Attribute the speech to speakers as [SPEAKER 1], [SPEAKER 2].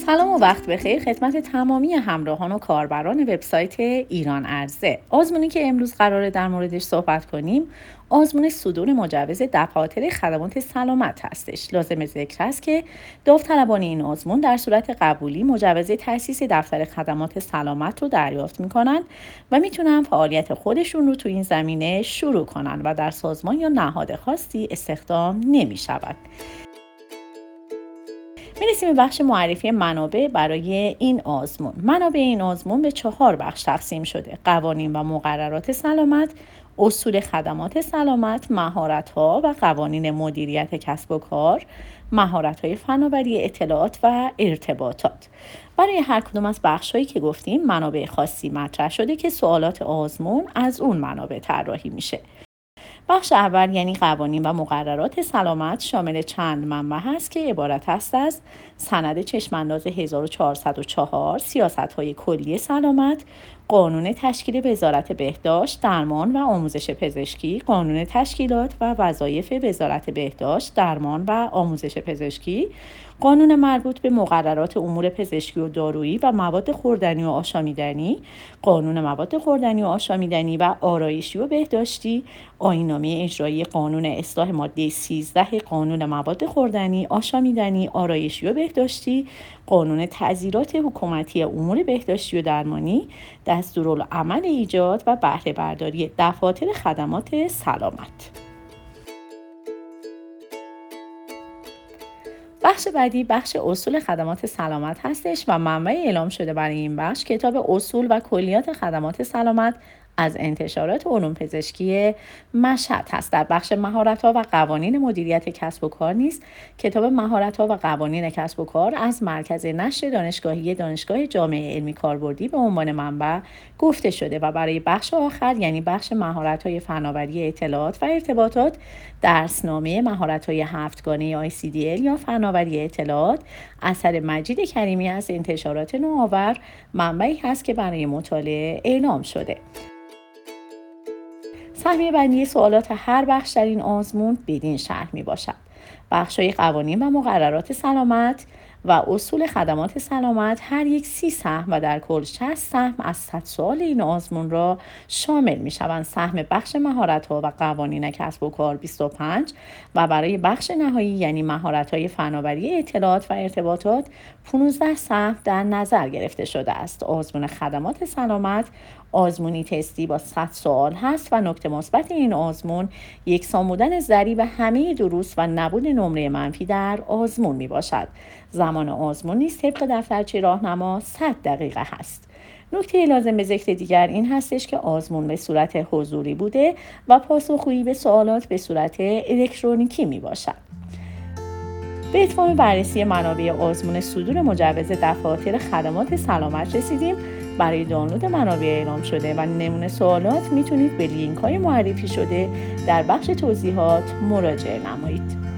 [SPEAKER 1] سلام و وقت بخیر خدمت تمامی همراهان و کاربران وبسایت ایران ارزه. آزمونی که امروز قراره در موردش صحبت کنیم آزمون صدور مجوز دفاتر خدمات سلامت هستش. لازم ذکر است که داوطلبان این آزمون در صورت قبولی مجوز تأسیس دفتر خدمات سلامت رو دریافت میکنن و میتونن فعالیت خودشون رو تو این زمینه شروع کنن و در سازمان یا نهاد خاصی استخدام نمیشود. میرسیم به بخش معرفی منابع برای این آزمون. منابع این آزمون به 4 بخش تقسیم شده: قوانین و مقررات سلامت، اصول خدمات سلامت، مهارت‌ها و قوانین مدیریت کسب و کار، مهارت‌های فناوری اطلاعات و ارتباطات. برای هر کدوم از بخش‌هایی که گفتیم منابع خاصی مطرح شده که سوالات آزمون از اون منابع طراحی میشه. بخش اول یعنی قوانین و مقررات سلامت شامل چند منبع هست که عبارت است از سند چشمانداز 1404، سیاست‌های کلی سلامت، قانون تشکیل وزارت بهداشت، درمان و آموزش پزشکی، قانون تشکیلات و وظایف وزارت بهداشت، درمان و آموزش پزشکی، قانون مربوط به مقررات امور پزشکی و دارویی و مواد خوردنی و آشامیدنی، قانون مواد خوردنی و آشامیدنی و آرایشی و بهداشتی، آیین‌نامه اجرایی قانون اصلاح ماده 13 قانون مواد خوردنی، آشامیدنی، آرایشی و بهداشتی، قانون تعزیرات حکومتی امور بهداشتی و درمانی، دستورالعمل ایجاد و بهره برداری دفاتر خدمات سلامت. بخش بعدی بخش اصول خدمات سلامت هستش و منبع اعلام شده برای این بخش کتاب اصول و کلیات خدمات سلامت از انتشارات علوم پزشکی مشهد هست. در بخش مهارت‌ها و قوانین مدیریت کسب و کار نیز کتاب مهارت‌ها و قوانین کسب و کار از مرکز نشر دانشگاهی دانشگاه جامعه علمی کاربردی به عنوان منبع گفته شده و برای بخش آخر یعنی بخش مهارت‌های فناوری اطلاعات و ارتباطات درسنامه مهارت‌های 7گانه ICDL یا فناوری اطلاعات اثر مجید کریمی از انتشارات نوآور منبعی هست که برای مطالعه اعلام شده. سهمیه بندی سوالات هر بخش در این آزمون بدین شرح می باشد: بخش‌های قوانین و مقررات سلامت و اصول خدمات سلامت هر یک 30 سهم و در کل 60 سهم از 100 سوال این آزمون را شامل می شوند. سهم بخش مهارت‌ها و قوانین کسب و کار 25 و برای بخش نهایی یعنی مهارت‌های فناوری اطلاعات و ارتباطات 15 سهم در نظر گرفته شده است. آزمون خدمات سلامت آزمونی تستی با 100 سوال هست و نکته مثبت این آزمون یکسان بودن ضریب همه دروس و نبود نمره منفی در آزمون می باشد. زمان آزمون نیز طبق دفترچه راهنما 100 دقیقه هست. نکته لازم به ذکر دیگر این هستش که آزمون به صورت حضوری بوده و پاسخگویی به سوالات به صورت الکترونیکی می باشد. به اتمام بررسی منابع آزمون صدور مجوز دفاتر خدمات سلامت رسیدیم. برای دانلود منابع اعلام شده و نمونه سوالات میتونید به لینک‌های معرفی شده در بخش توضیحات مراجعه نمایید.